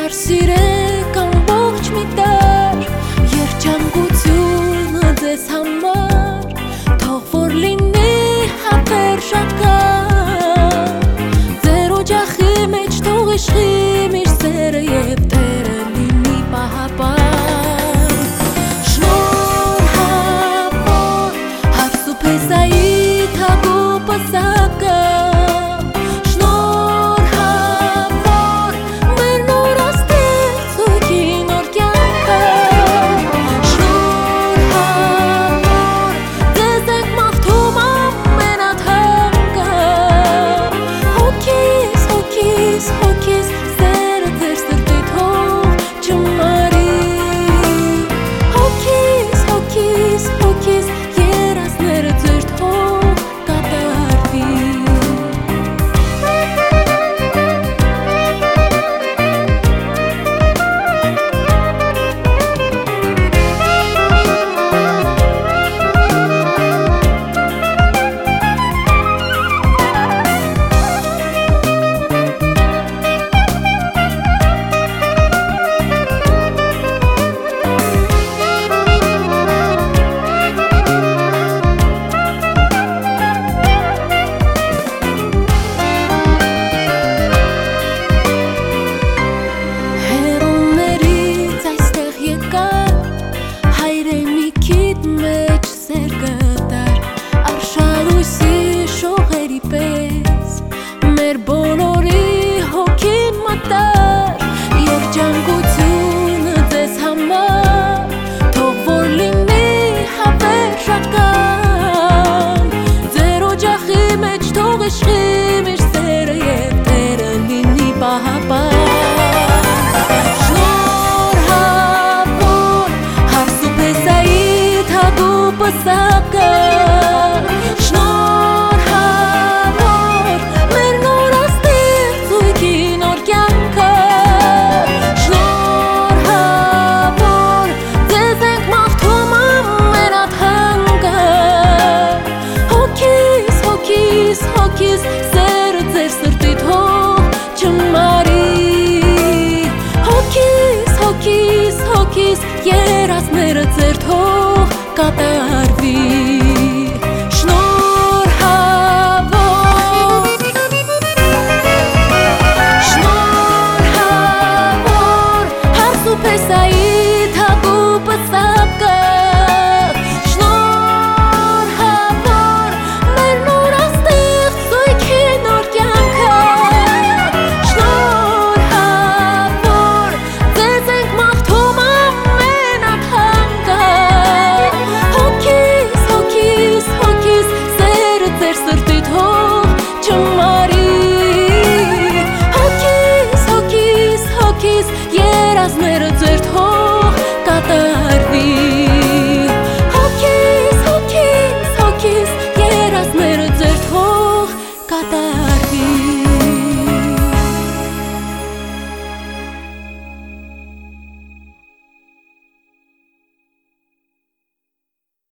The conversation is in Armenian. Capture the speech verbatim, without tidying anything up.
Դեռ սիրեք ամբողջ մի դար, երջանկությունը ձեզ համար, թող որ լինի հավերժական, ձեր օջախի մեջ թող իշխի միշտ սերը և Տերը լինի պահապան։ Շնորհավոր հարս ու փեսայի թագու պսակը, երջանկությունը ձեզ համար, թող որ լինի հավերժական, ձեր օջախի մեջ թող իշխի միշտ սերը և Տերը լինի պահապան։ Շնորհավոր հարս ու փեսայի թագու պսակը, հոգիս սերը ձեր սրտի թող չմարի, հոգիս, հոգիս, հոգիս երազները ձեր թող կատարվի։ Շնորհավոր, շնորհավոր հարս ու փեսայի թագու պսակը, երազները ձեր թող կատարվի, հոգիս, հոգիս, հոգիս երազները ձեր թող կատարվի։